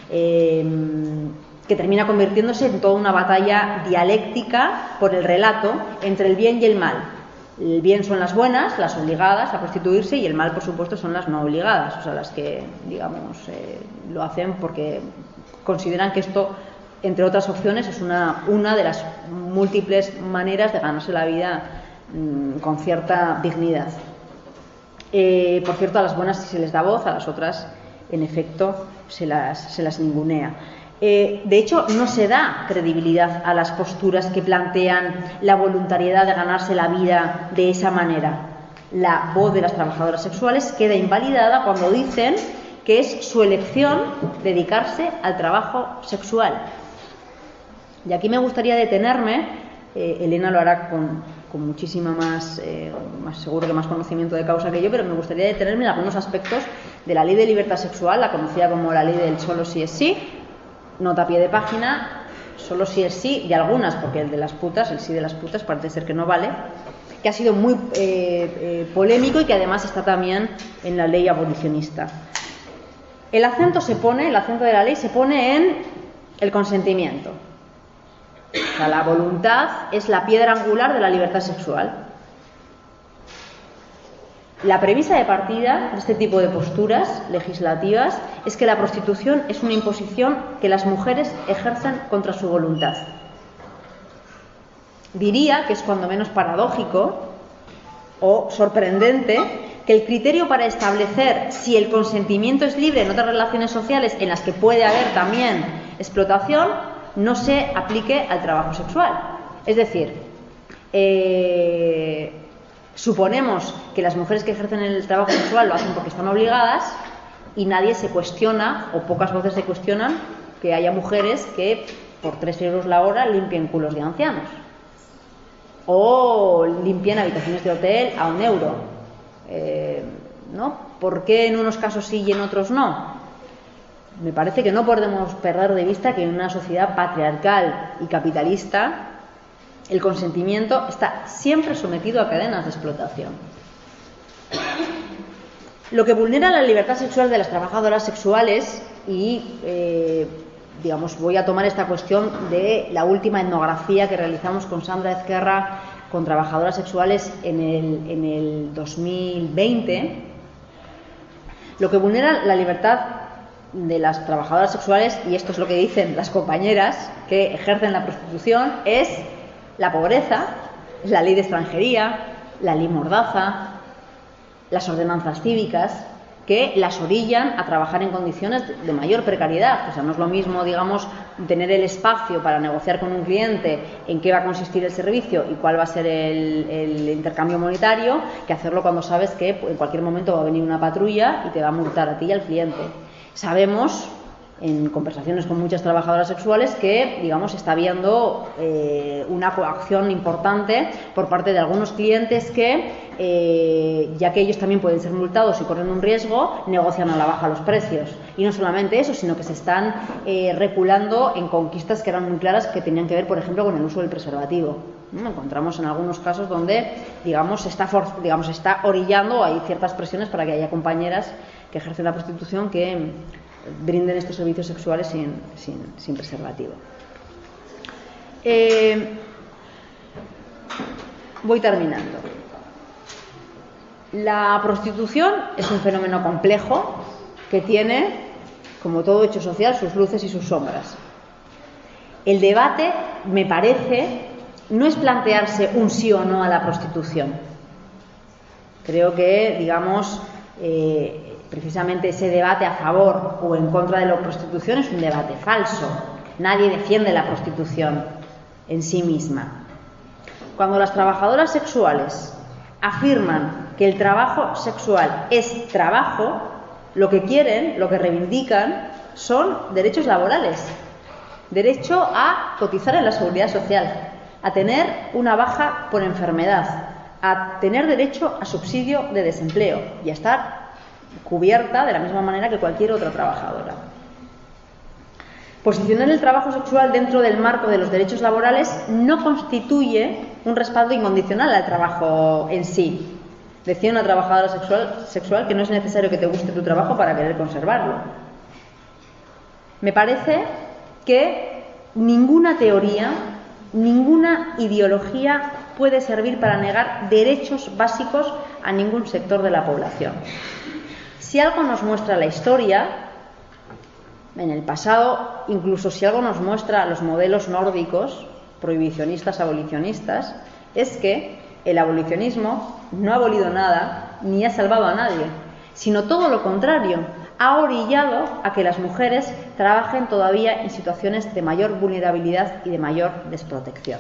que termina convirtiéndose en toda una batalla dialéctica por el relato entre el bien y el mal. El bien son las buenas, las obligadas a prostituirse, y el mal, por supuesto, son las no obligadas, o sea, las que, digamos, lo hacen porque consideran que esto, entre otras opciones, es una de las múltiples maneras de ganarse la vida con cierta dignidad. Por cierto, a las buenas se les da voz, a las otras, en efecto, se las ningunea. De hecho, no se da credibilidad a las posturas que plantean la voluntariedad de ganarse la vida de esa manera. La voz de las trabajadoras sexuales queda invalidada cuando dicen que es su elección dedicarse al trabajo sexual. Y aquí me gustaría detenerme, Elena lo hará con muchísima más seguro que más conocimiento de causa que yo, pero me gustaría detenerme en algunos aspectos de la ley de libertad sexual, la conocida como la ley del solo sí es sí. Nota a pie de página, solo si es sí, y algunas, porque el de las putas, el sí de las putas, parece ser que no vale, que ha sido muy polémico y que además está también en la ley abolicionista. El acento de la ley se pone en el consentimiento. O sea, la voluntad es la piedra angular de la libertad sexual. La premisa de partida de este tipo de posturas legislativas es que la prostitución es una imposición que las mujeres ejercen contra su voluntad. Diría que es cuando menos paradójico o sorprendente que el criterio para establecer si el consentimiento es libre en otras relaciones sociales en las que puede haber también explotación no se aplique al trabajo sexual. Es decir, suponemos que las mujeres que ejercen el trabajo sexual lo hacen porque están obligadas y nadie se cuestiona, o pocas voces se cuestionan, que haya mujeres que por 3 euros la hora limpien culos de ancianos o limpien habitaciones de hotel a 1 euro. ¿No? ¿Por qué en unos casos sí y en otros no? Me parece que no podemos perder de vista que en una sociedad patriarcal y capitalista el consentimiento está siempre sometido a cadenas de explotación. Lo que vulnera la libertad sexual de las trabajadoras sexuales y, voy a tomar esta cuestión de la última etnografía que realizamos con Sandra Ezquerra con trabajadoras sexuales en el 2020. Lo que vulnera la libertad de las trabajadoras sexuales, y esto es lo que dicen las compañeras que ejercen la prostitución, es la pobreza, la ley de extranjería, la ley mordaza, las ordenanzas cívicas, que las orillan a trabajar en condiciones de mayor precariedad. O sea, no es lo mismo, tener el espacio para negociar con un cliente en qué va a consistir el servicio y cuál va a ser el intercambio monetario, que hacerlo cuando sabes que en cualquier momento va a venir una patrulla y te va a multar a ti y al cliente. Sabemos, en conversaciones con muchas trabajadoras sexuales, que, está habiendo una coacción importante por parte de algunos clientes que, ya que ellos también pueden ser multados y corren un riesgo, negocian a la baja los precios. Y no solamente eso, sino que se están reculando en conquistas que eran muy claras, que tenían que ver, por ejemplo, con el uso del preservativo. Encontramos en algunos casos donde, se está orillando, hay ciertas presiones para que haya compañeras que ejercen la prostitución que brinden estos servicios sexuales sin preservativo. Voy terminando. La prostitución es un fenómeno complejo que tiene, como todo hecho social, sus luces y sus sombras. El debate, me parece, no es plantearse un sí o no a la prostitución. Creo que, precisamente ese debate a favor o en contra de la prostitución es un debate falso. Nadie defiende la prostitución en sí misma. Cuando las trabajadoras sexuales afirman que el trabajo sexual es trabajo, lo que quieren, lo que reivindican, son derechos laborales. Derecho a cotizar en la seguridad social, a tener una baja por enfermedad, a tener derecho a subsidio de desempleo y a estar cubierta de la misma manera que cualquier otra trabajadora. Posicionar el trabajo sexual dentro del marco de los derechos laborales no constituye un respaldo incondicional al trabajo en sí. Decía una trabajadora sexual que no es necesario que te guste tu trabajo para querer conservarlo. Me parece que ninguna teoría, ninguna ideología puede servir para negar derechos básicos a ningún sector de la población. Si algo nos muestra la historia, en el pasado, incluso si algo nos muestra los modelos nórdicos, prohibicionistas, abolicionistas, es que el abolicionismo no ha abolido nada ni ha salvado a nadie, sino todo lo contrario, ha orillado a que las mujeres trabajen todavía en situaciones de mayor vulnerabilidad y de mayor desprotección.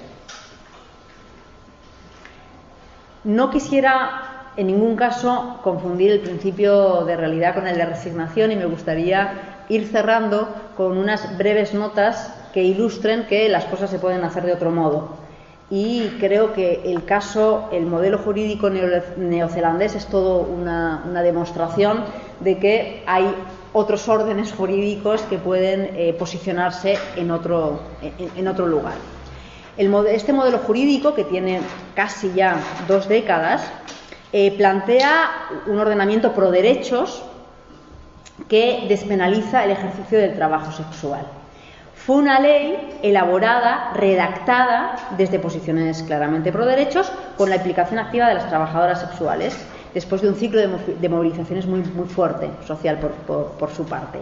No quisiera en ningún caso confundir el principio de realidad con el de resignación y me gustaría ir cerrando con unas breves notas que ilustren que las cosas se pueden hacer de otro modo. Y creo que el modelo jurídico neozelandés es todo una demostración de que hay otros órdenes jurídicos que pueden posicionarse en otro lugar. Este modelo jurídico, que tiene casi ya 2 décadas, plantea un ordenamiento pro derechos que despenaliza el ejercicio del trabajo sexual. Fue una ley elaborada, redactada desde posiciones claramente pro derechos, con la implicación activa de las trabajadoras sexuales, después de un ciclo de movilizaciones muy fuerte social por su parte.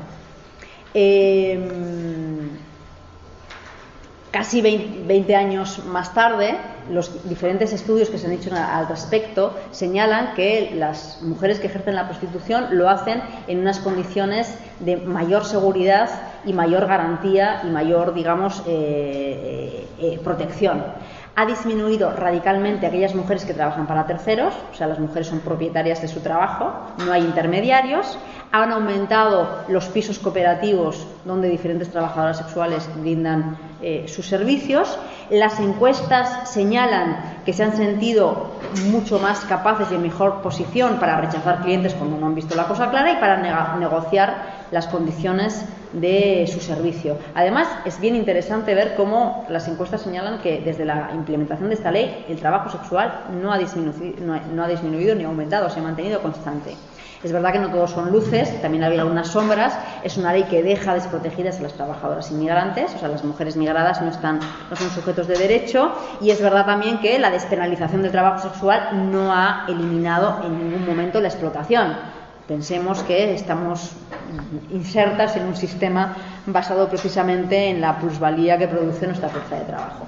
Casi 20 años más tarde, los diferentes estudios que se han hecho al respecto señalan que las mujeres que ejercen la prostitución lo hacen en unas condiciones de mayor seguridad y mayor garantía y mayor, digamos, protección. Ha disminuido radicalmente aquellas mujeres que trabajan para terceros, o sea, las mujeres son propietarias de su trabajo, no hay intermediarios. Han aumentado los pisos cooperativos donde diferentes trabajadoras sexuales brindan sus servicios. Las encuestas señalan que se han sentido mucho más capaces y en mejor posición para rechazar clientes cuando no han visto la cosa clara y para negociar las condiciones de su servicio. Además, es bien interesante ver cómo las encuestas señalan que desde la implementación de esta ley el trabajo sexual no ha disminuido ni ha aumentado, se ha mantenido constante. Es verdad que no todos son luces, también hay algunas sombras. Es una ley que deja desprotegidas a las trabajadoras inmigrantes, o sea, las mujeres migradas no son sujetos de derecho, y es verdad también que la despenalización del trabajo sexual no ha eliminado en ningún momento la explotación. Pensemos que estamos insertas en un sistema basado precisamente en la plusvalía que produce nuestra fuerza de trabajo.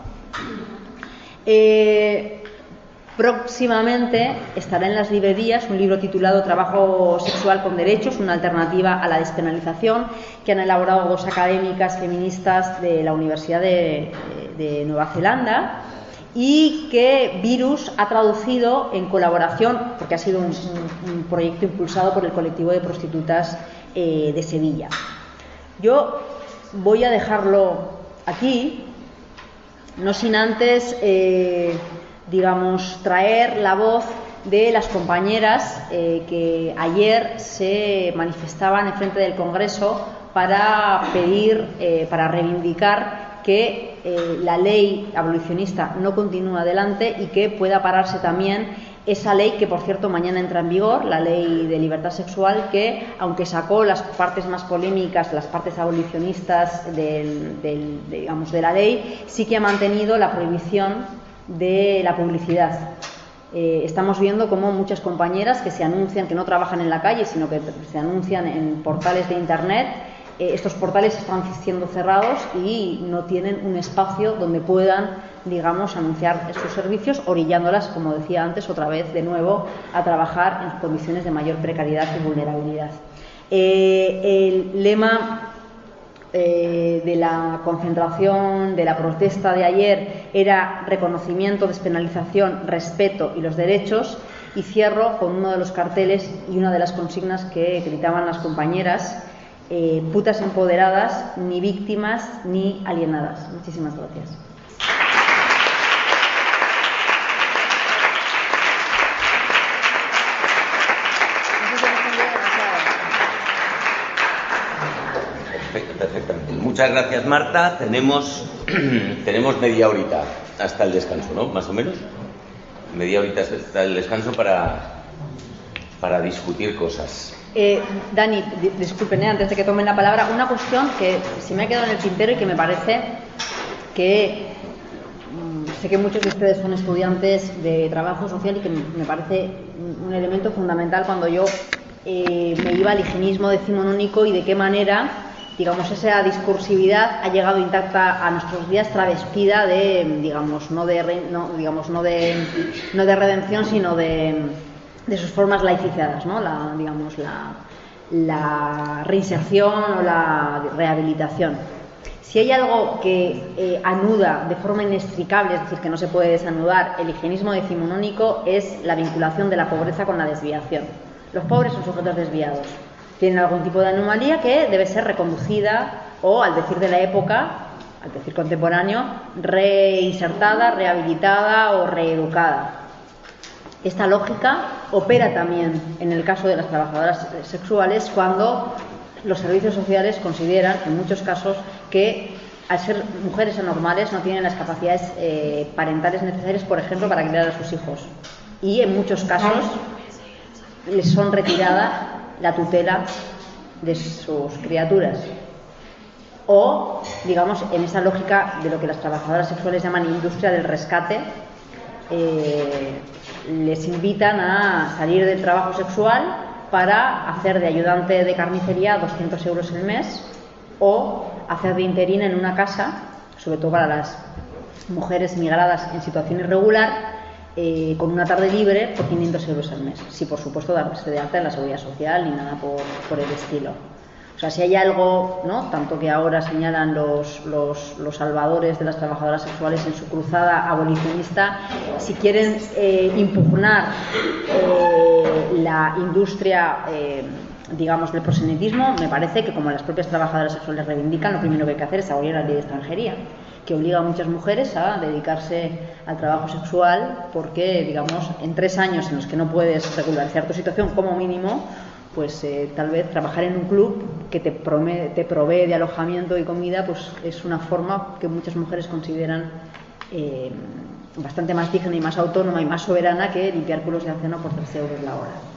Próximamente estará en las librerías un libro titulado Trabajo sexual con derechos, una alternativa a la despenalización, que han elaborado dos académicas feministas de la Universidad de Nueva Zelanda, y que Virus ha traducido en colaboración, porque ha sido un proyecto impulsado por el colectivo de prostitutas de Sevilla. Yo voy a dejarlo aquí, no sin antes traer la voz de las compañeras que ayer se manifestaban en frente del Congreso para pedir, para reivindicar que la ley abolicionista no continúa adelante y que pueda pararse también esa ley que, por cierto, mañana entra en vigor, la ley de libertad sexual, que, aunque sacó las partes más polémicas, las partes abolicionistas de la ley, sí que ha mantenido la prohibición de la publicidad. Estamos viendo cómo muchas compañeras que se anuncian, que no trabajan en la calle, sino que se anuncian en portales de Internet, estos portales están siendo cerrados y no tienen un espacio donde puedan, digamos, anunciar sus servicios, orillándolas, como decía antes, otra vez de nuevo a trabajar en condiciones de mayor precariedad y vulnerabilidad. El lema de la concentración, de la protesta de ayer, era reconocimiento, despenalización, respeto y los derechos, y cierro con uno de los carteles y una de las consignas que gritaban las compañeras: putas empoderadas, ni víctimas ni alienadas. Muchísimas gracias. Perfectamente. Muchas gracias, Marta. Tenemos media horita hasta el descanso, ¿no? Más o menos. Media horita hasta el descanso para discutir cosas. Dani, disculpen, antes de que tomen la palabra, una cuestión que se me ha quedado en el tintero y que me parece que sé que muchos de ustedes son estudiantes de trabajo social y que me parece un elemento fundamental cuando yo me iba al higienismo decimonónico y de qué manera, digamos, esa discursividad ha llegado intacta a nuestros días, travestida de, digamos, no de redención, sino de sus formas laicizadas, ¿no? La reinserción o la rehabilitación. Si hay algo que anuda de forma inextricable, es decir, que no se puede desanudar el higienismo decimonónico, es la vinculación de la pobreza con la desviación. Los pobres son sujetos desviados. Tienen algún tipo de anomalía que debe ser reconducida o, al decir de la época, al decir contemporáneo, reinsertada, rehabilitada o reeducada. Esta lógica opera también en el caso de las trabajadoras sexuales cuando los servicios sociales consideran, en muchos casos, que al ser mujeres anormales no tienen las capacidades parentales necesarias, por ejemplo, para criar a sus hijos. Y en muchos casos les son retirada la tutela de sus criaturas. O, digamos, en esa lógica de lo que las trabajadoras sexuales llaman industria del rescate, les invitan a salir del trabajo sexual para hacer de ayudante de carnicería 200 euros el mes o hacer de interina en una casa, sobre todo para las mujeres migradas en situación irregular, con una tarde libre por 500 euros al mes. Sí, por supuesto, darse de alta en la seguridad social ni nada por el estilo. O sea, si hay algo, ¿no?, tanto que ahora señalan los salvadores de las trabajadoras sexuales en su cruzada abolicionista, si quieren impugnar la industria, digamos, del proxenetismo, me parece que, como las propias trabajadoras sexuales reivindican, lo primero que hay que hacer es abolir la ley de extranjería, que obliga a muchas mujeres a dedicarse al trabajo sexual porque, digamos, en 3 años en los que no puedes regularizar tu situación como mínimo, pues tal vez trabajar en un club que te provee de alojamiento y comida, pues es una forma que muchas mujeres consideran bastante más digna y más autónoma y más soberana que limpiar culos de anciano por 3 euros la hora.